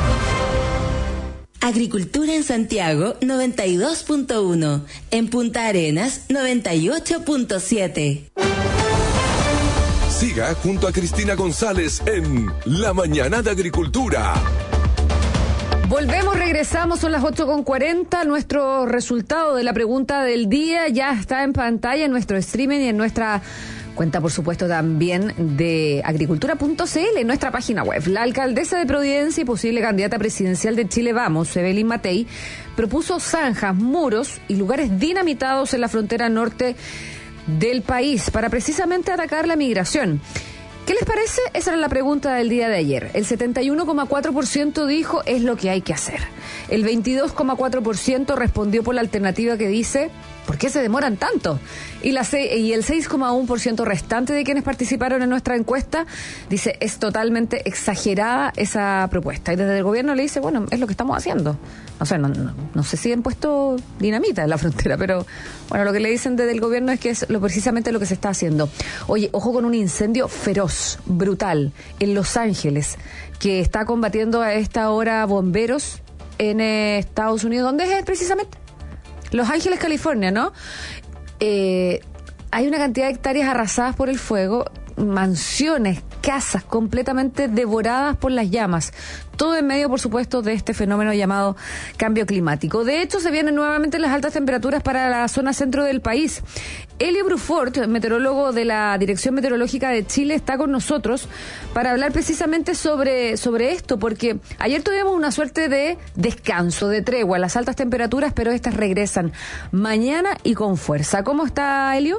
Agricultura en Santiago 92.1, en Punta Arenas 98.7. Siga junto a Cristina González en La Mañana de Agricultura. Volvemos, regresamos, son las 8:40. Nuestro resultado de la pregunta del día ya está en pantalla en nuestro streaming y en nuestra cuenta, por supuesto, también de agricultura.cl, en nuestra página web. La alcaldesa de Providencia y posible candidata presidencial de Chile Vamos, Evelyn Matei, propuso zanjas, muros y lugares dinamitados en la frontera norte del país para precisamente atacar la migración. ¿Qué les parece? Esa era la pregunta del día de ayer. El 71,4% dijo es lo que hay que hacer. El 22,4% respondió por la alternativa que dice ¿por qué se demoran tanto? Y el 6,1% restante de quienes participaron en nuestra encuesta dice, es totalmente exagerada esa propuesta. Y desde el gobierno le dice, bueno, es lo que estamos haciendo. O sea, no sé si han puesto dinamita en la frontera, pero bueno, lo que le dicen desde el gobierno es que es precisamente lo que se está haciendo. Oye, ojo con un incendio feroz, brutal, en Los Ángeles, que está combatiendo a esta hora bomberos en Estados Unidos. ¿Dónde es precisamente? Los Ángeles, California, ¿no? Hay una cantidad de hectáreas arrasadas por el fuego, mansiones, casas completamente devoradas por las llamas. Todo en medio, por supuesto, de este fenómeno llamado cambio climático. De hecho, se vienen nuevamente las altas temperaturas para la zona centro del país. Elio Brufort, meteorólogo de la Dirección Meteorológica de Chile, está con nosotros para hablar precisamente sobre esto, porque ayer tuvimos una suerte de descanso, de tregua, las altas temperaturas, pero estas regresan mañana y con fuerza. ¿Cómo está, Elio?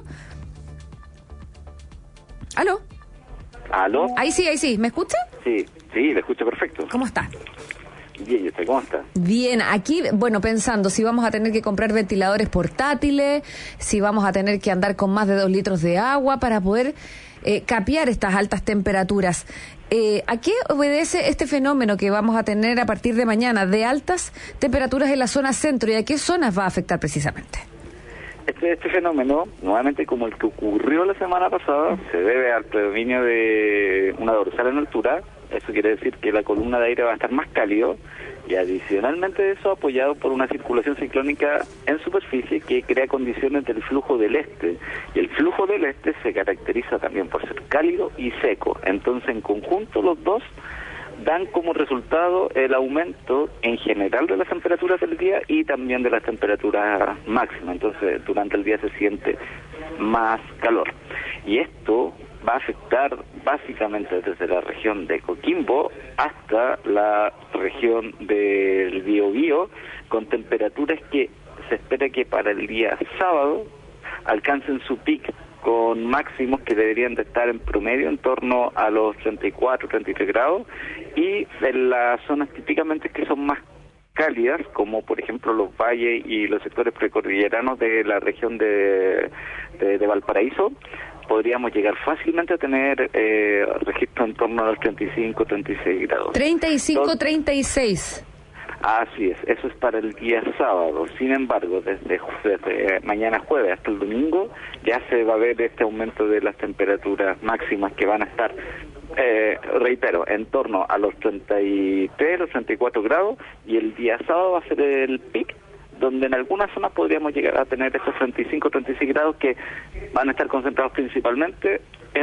¿Aló? ¿Aló? Ahí sí. ¿Me escucha? Sí, le escucho perfecto. ¿Cómo está? Bien, ¿y usted cómo está? Bien, aquí, bueno, pensando si vamos a tener que comprar ventiladores portátiles, si vamos a tener que andar con más de 2 litros de agua para poder capear estas altas temperaturas. ¿A qué obedece este fenómeno que vamos a tener a partir de mañana de altas temperaturas en la zona centro y a qué zonas va a afectar precisamente? Este fenómeno, nuevamente como el que ocurrió la semana pasada, se debe al predominio de una dorsal en altura. Eso quiere decir que la columna de aire va a estar más cálido y adicionalmente de eso apoyado por una circulación ciclónica en superficie que crea condiciones del flujo del este. Y el flujo del este se caracteriza también por ser cálido y seco. Entonces, en conjunto, los dos dan como resultado el aumento en general de las temperaturas del día y también de las temperaturas máximas. Entonces, durante el día se siente más calor. Y esto va a afectar básicamente desde la región de Coquimbo hasta la región del Biobío, con temperaturas que se espera que para el día sábado alcancen su pico con máximos que deberían de estar en promedio en torno a los 34, 33 grados, y en las zonas típicamente que son más cálidas, como por ejemplo los valles y los sectores precordilleranos de la región de Valparaíso, podríamos llegar fácilmente a tener registro en torno a los 35, 36 grados. 35, 36. Así es, eso es para el día sábado. Sin embargo, desde mañana jueves hasta el domingo ya se va a ver este aumento de las temperaturas máximas que van a estar, reitero, en torno a los 33, los 34 grados, y el día sábado va a ser el pic, donde en algunas zonas podríamos llegar a tener estos 35, 36 grados que van a estar concentrados principalmente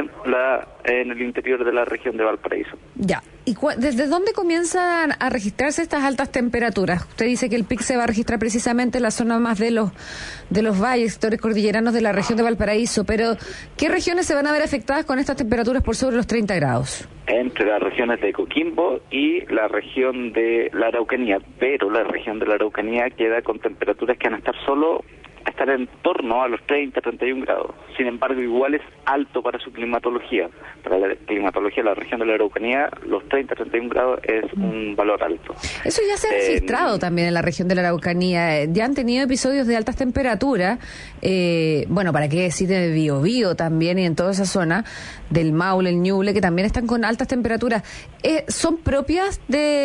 en el interior de la región de Valparaíso. Ya. ¿Y desde dónde comienzan a registrarse estas altas temperaturas? Usted dice que el pic se va a registrar precisamente en la zona más de los valles, sectores cordilleranos de la región de Valparaíso, pero ¿qué regiones se van a ver afectadas con estas temperaturas por sobre los 30 grados? Entre las regiones de Coquimbo y la región de la Araucanía, pero la región de la Araucanía queda con temperaturas que van a estar en torno a los 30, 31 grados. Sin embargo, igual es alto para su climatología. Para la climatología de la región de la Araucanía, los 30, 31 grados es un valor alto. Eso ya se ha registrado también en la región de la Araucanía. Ya han tenido episodios de altas temperaturas, bueno, para qué decir de Biobío también, y en toda esa zona del Maule, el Ñuble, que también están con altas temperaturas. ¿Son propias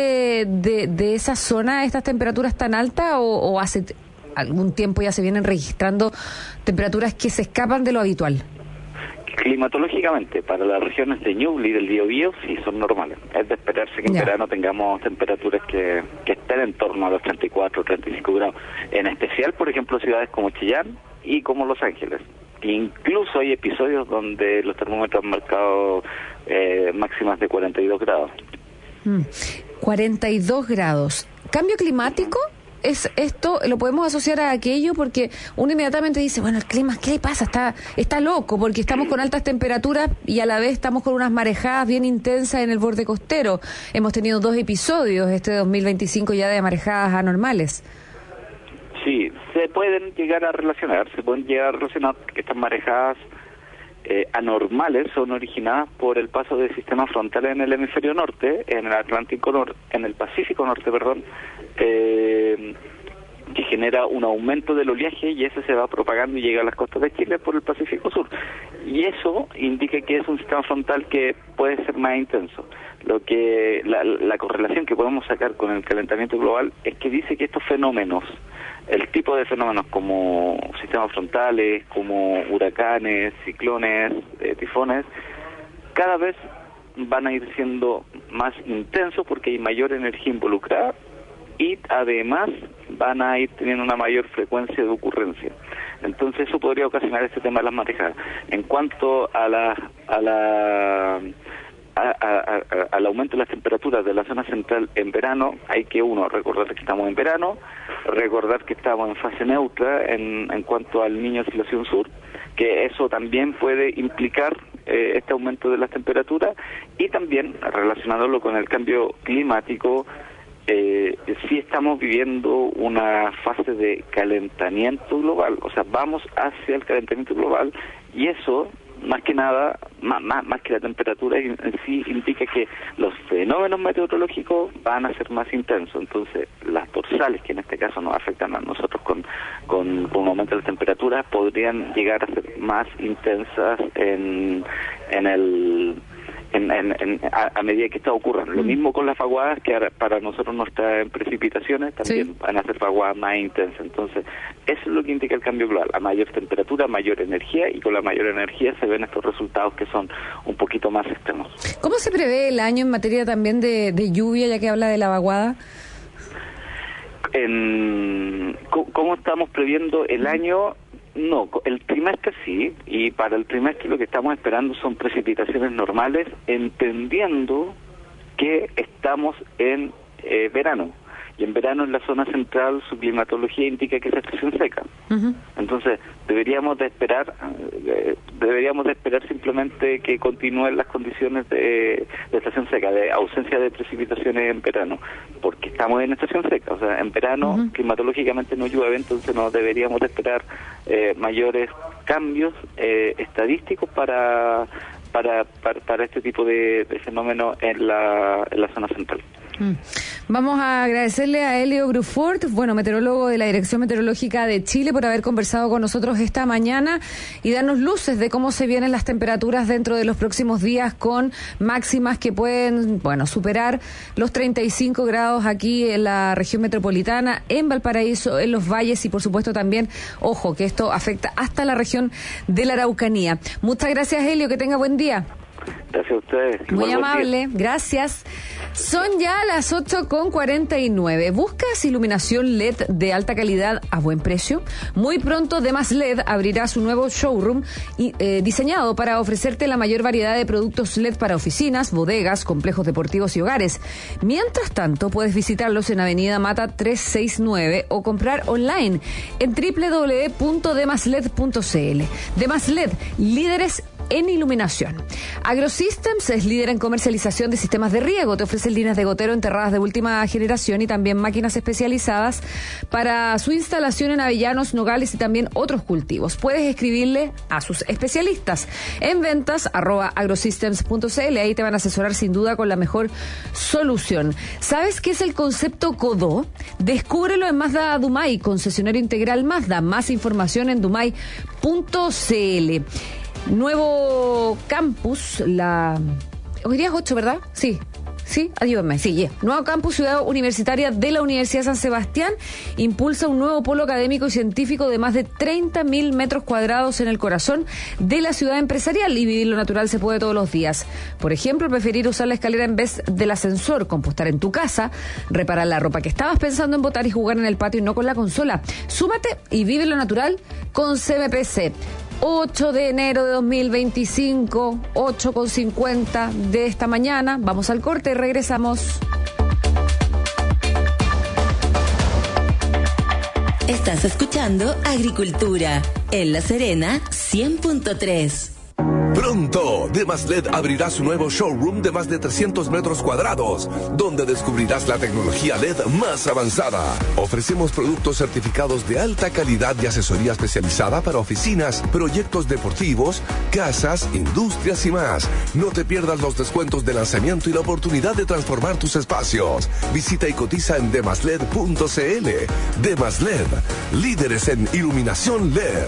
de esa zona estas temperaturas tan altas o hace algún tiempo ya se vienen registrando temperaturas que se escapan de lo habitual? Climatológicamente, para las regiones de Ñuble y del Biobío, sí, son normales. Es de esperarse que en verano tengamos temperaturas que estén en torno a los 34, 35 grados. En especial, por ejemplo, ciudades como Chillán y como Los Ángeles. Incluso hay episodios donde los termómetros han marcado máximas de 42 grados. 42 grados. ¿Cambio climático? ¿Es esto, lo podemos asociar a aquello? Porque uno inmediatamente dice, bueno, el clima, ¿qué le pasa? Está loco, porque estamos con altas temperaturas y a la vez estamos con unas marejadas bien intensas en el borde costero. Hemos tenido 2 episodios este 2025 ya de marejadas anormales. Sí, se pueden llegar a relacionar que estas marejadas anormales son originadas por el paso de sistemas frontales en el hemisferio norte, en el Pacífico norte, que genera un aumento del oleaje y ese se va propagando y llega a las costas de Chile por el Pacífico Sur. Y eso indica que es un sistema frontal que puede ser más intenso. Lo que la correlación que podemos sacar con el calentamiento global es que dice que estos fenómenos, el tipo de fenómenos como sistemas frontales, como huracanes, ciclones, tifones, cada vez van a ir siendo más intensos porque hay mayor energía involucrada y además van a ir teniendo una mayor frecuencia de ocurrencia. Entonces eso podría ocasionar este tema de las marejadas. En cuanto al aumento de las temperaturas de la zona central en verano, hay que recordar que estamos en verano, recordar que estamos en fase neutra en cuanto al Niño Oscilación Sur, que eso también puede implicar este aumento de las temperaturas, y también relacionándolo con el cambio climático, sí estamos viviendo una fase de calentamiento global, o sea, vamos hacia el calentamiento global, y eso, más que nada, más que la temperatura en sí, indica que los fenómenos meteorológicos van a ser más intensos. Entonces, las dorsales, que en este caso nos afectan a nosotros con un aumento de las temperaturas, podrían llegar a ser más intensas a medida que esto ocurra. Lo mismo con las vaguadas, que para nosotros no está en precipitaciones, también van a ser vaguadas más intensas. Entonces, eso es lo que indica el cambio global: a mayor temperatura, mayor energía, y con la mayor energía se ven estos resultados que son un poquito más extremos. ¿Cómo se prevé el año en materia también de lluvia, ya que habla de la vaguada? ¿Cómo estamos previendo el año? No, el trimestre sí, y para el trimestre lo que estamos esperando son precipitaciones normales, entendiendo que estamos en verano, y en verano en la zona central su climatología indica que es estación seca. Uh-huh. Entonces deberíamos de esperar simplemente que continúen las condiciones de estación seca, de ausencia de precipitaciones en verano, porque estamos en estación seca. O sea, en verano uh-huh. climatológicamente no llueve, entonces no deberíamos de esperar mayores cambios estadísticos para este tipo de fenómenos en la zona central. Vamos a agradecerle a Elio Brufort, meteorólogo de la Dirección Meteorológica de Chile, por haber conversado con nosotros esta mañana y darnos luces de cómo se vienen las temperaturas dentro de los próximos días, con máximas que pueden, superar los 35 grados aquí en la región metropolitana, en Valparaíso, en los valles, y por supuesto también, ojo, que esto afecta hasta la región de la Araucanía. Muchas gracias, Elio, que tenga buen día. Gracias a ustedes. Muy amable, gracias. Son ya las 8:49. ¿Buscas iluminación LED de alta calidad a buen precio? Muy pronto Demas-LED abrirá su nuevo showroom diseñado para ofrecerte la mayor variedad de productos LED para oficinas, bodegas, complejos deportivos y hogares. Mientras tanto, puedes visitarlos en Avenida Mata 369 o comprar online en www.demasled.cl. Demas-LED, líderes en iluminación. AgroSystems es líder en comercialización de sistemas de riego. Te ofrece líneas de gotero enterradas de última generación y también máquinas especializadas para su instalación en avellanos, nogales y también otros cultivos. Puedes escribirle a sus especialistas en ventas @agrosystems.cl. Ahí te van a asesorar sin duda con la mejor solución. ¿Sabes qué es el concepto Godó? Descúbrelo en Mazda Dumay, concesionario integral Mazda. Más información en dumay.cl. Nuevo campus, hoy día es 8, ¿verdad? Sí, ayúdenme, Nuevo campus Ciudad Universitaria de la Universidad San Sebastián impulsa un nuevo polo académico y científico de más de 30.000 metros cuadrados en el corazón de la ciudad empresarial, y vivir lo natural se puede todos los días. Por ejemplo, preferir usar la escalera en vez del ascensor, compostar en tu casa, reparar la ropa que estabas pensando en botar y jugar en el patio y no con la consola. Súmate y vive lo natural con CMPC. 8 de enero de 2025, 8:50 de esta mañana. Vamos al corte y regresamos. Estás escuchando Agricultura en La Serena 100.3. Pronto, Demas-LED abrirá su nuevo showroom de más de 300 metros cuadrados, donde descubrirás la tecnología LED más avanzada. Ofrecemos productos certificados de alta calidad y asesoría especializada para oficinas, proyectos deportivos, casas, industrias y más. No te pierdas los descuentos de lanzamiento y la oportunidad de transformar tus espacios. Visita y cotiza en demasled.cl. Demas-LED, líderes en iluminación LED.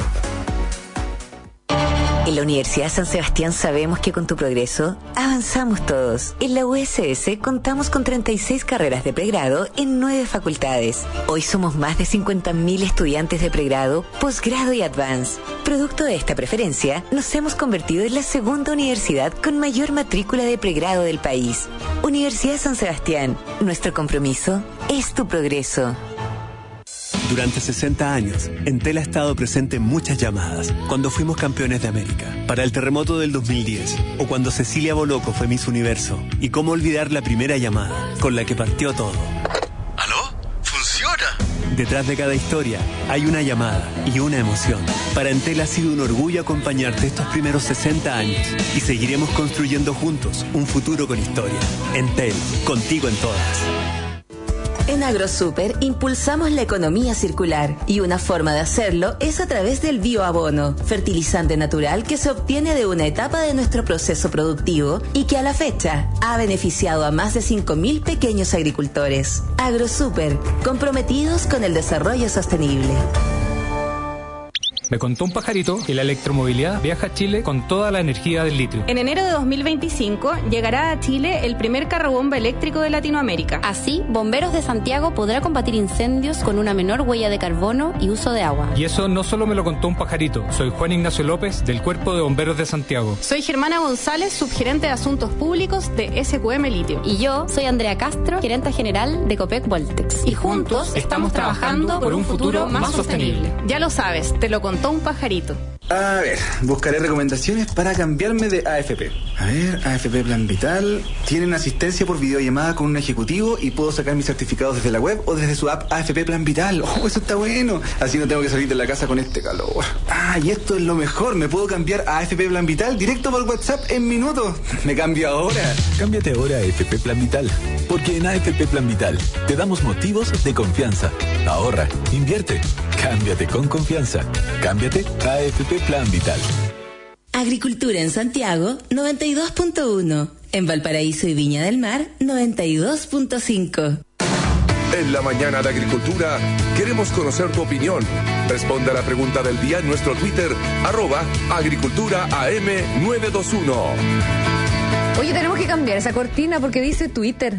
En la Universidad San Sebastián sabemos que con tu progreso avanzamos todos. En la USS contamos con 36 carreras de pregrado en 9 facultades. Hoy somos más de 50.000 estudiantes de pregrado, posgrado y advance. Producto de esta preferencia, nos hemos convertido en la segunda universidad con mayor matrícula de pregrado del país. Universidad San Sebastián, nuestro compromiso es tu progreso. Durante 60 años, Entel ha estado presente en muchas llamadas. Cuando fuimos campeones de América, para el terremoto del 2010, o cuando Cecilia Boloco fue Miss Universo. Y cómo olvidar la primera llamada, con la que partió todo. ¿Aló? ¡Funciona! Detrás de cada historia, hay una llamada y una emoción. Para Entel ha sido un orgullo acompañarte estos primeros 60 años. Y seguiremos construyendo juntos un futuro con historia. Entel, contigo en todas. En AgroSuper impulsamos la economía circular y una forma de hacerlo es a través del bioabono, fertilizante natural que se obtiene de una etapa de nuestro proceso productivo y que a la fecha ha beneficiado a más de 5.000 pequeños agricultores. AgroSuper, comprometidos con el desarrollo sostenible. Me contó un pajarito que la electromovilidad viaja a Chile con toda la energía del litio. En enero de 2025 llegará a Chile el primer carrobomba eléctrico de Latinoamérica. Así, Bomberos de Santiago podrá combatir incendios con una menor huella de carbono y uso de agua. Y eso no solo me lo contó un pajarito. Soy Juan Ignacio López, del Cuerpo de Bomberos de Santiago. Soy Germana González, subgerente de Asuntos Públicos de SQM Litio. Y yo soy Andrea Castro, gerente general de Copec Voltex. Y juntos estamos trabajando por un futuro más sostenible. Ya lo sabes, te lo contó un pajarito. A ver, buscaré recomendaciones para cambiarme de AFP. A ver, AFP Plan Vital. Tienen asistencia por videollamada con un ejecutivo y puedo sacar mis certificados desde la web o desde su app AFP Plan Vital. Oh, eso está bueno. Así no tengo que salir de la casa con este calor. Ah, y esto es lo mejor. Me puedo cambiar a AFP Plan Vital directo por WhatsApp en minutos. Me cambio ahora. Cámbiate ahora a AFP Plan Vital. Porque en AFP Plan Vital te damos motivos de confianza. Ahorra, invierte, cámbiate con confianza. Cámbiate a AFP Plan Vital. Agricultura en Santiago, 92.1. En Valparaíso y Viña del Mar, 92.5. En la mañana de Agricultura queremos conocer tu opinión. Responde a la pregunta del día en nuestro Twitter, @AgriculturaAM921. Oye, tenemos que cambiar esa cortina porque dice Twitter.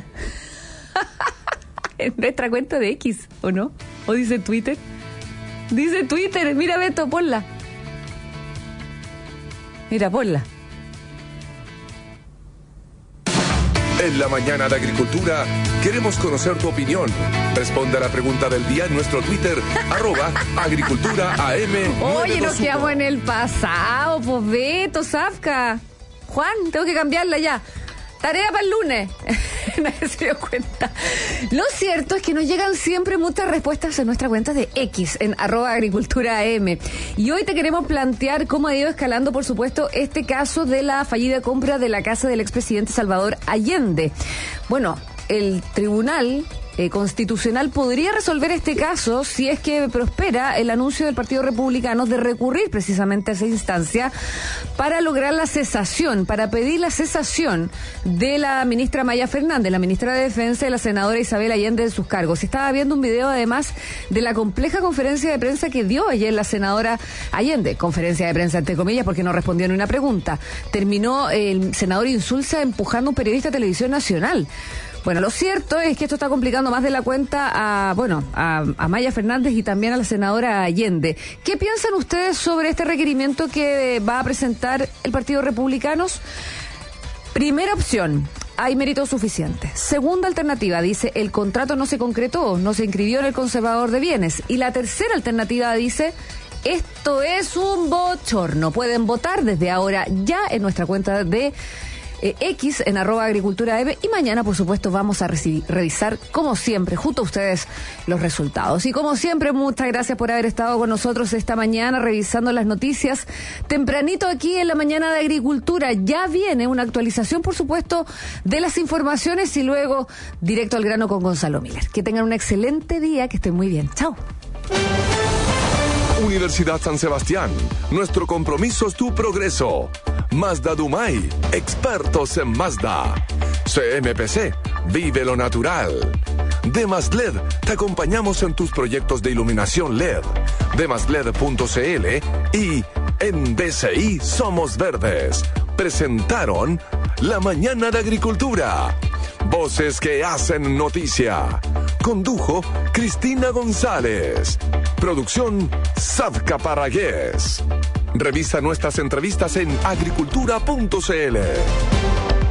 En nuestra cuenta de X, ¿o no? ¿O dice Twitter? Dice Twitter, mira Beto, ponla. Mira, ponla. En la mañana de Agricultura queremos conocer tu opinión. Responde a la pregunta del día en nuestro Twitter, @AgriculturaAM921. Oye, nos quedamos en el pasado, pues Beto, Zafka. Juan, tengo que cambiarla ya. Tarea para el lunes. Nadie se dio cuenta. Lo cierto es que nos llegan siempre muchas respuestas en nuestra cuenta de X, en @AgriculturaAM. Y hoy te queremos plantear cómo ha ido escalando, por supuesto, este caso de la fallida compra de la casa del expresidente Salvador Allende. Bueno, el Tribunal Constitucional podría resolver este caso si es que prospera el anuncio del Partido Republicano de recurrir precisamente a esa instancia para lograr la cesación, para pedir la cesación de la ministra Maya Fernández, la ministra de Defensa, y la senadora Isabel Allende de sus cargos. Y estaba viendo un video además de la compleja conferencia de prensa que dio ayer la senadora Allende, conferencia de prensa entre comillas porque no respondió ni una pregunta. Terminó el senador Insulza empujando a un periodista de Televisión Nacional. Bueno, lo cierto es que esto está complicando más de la cuenta a Maya Fernández y también a la senadora Allende. ¿Qué piensan ustedes sobre este requerimiento que va a presentar el Partido Republicano? Primera opción, hay méritos suficientes. Segunda alternativa, dice, el contrato no se concretó, no se inscribió en el conservador de bienes. Y la tercera alternativa dice, esto es un bochorno. Pueden votar desde ahora ya en nuestra cuenta de X en @agriculturaeb, y mañana, por supuesto, vamos a revisar, como siempre, junto a ustedes, los resultados. Y como siempre, muchas gracias por haber estado con nosotros esta mañana revisando las noticias tempranito aquí en la mañana de Agricultura. Ya viene una actualización, por supuesto, de las informaciones y luego directo al grano con Gonzalo Miller. Que tengan un excelente día, que estén muy bien. Chao. Universidad San Sebastián, nuestro compromiso es tu progreso. Mazda Dumay, expertos en Mazda. CMPC, vive lo natural. Demasled, te acompañamos en tus proyectos de iluminación LED. Demasled.cl y en BCI Somos Verdes. Presentaron La Mañana de Agricultura. Voces que hacen noticia. Condujo Cristina González. Producción Sadka Parragués. Revisa nuestras entrevistas en agricultura.cl.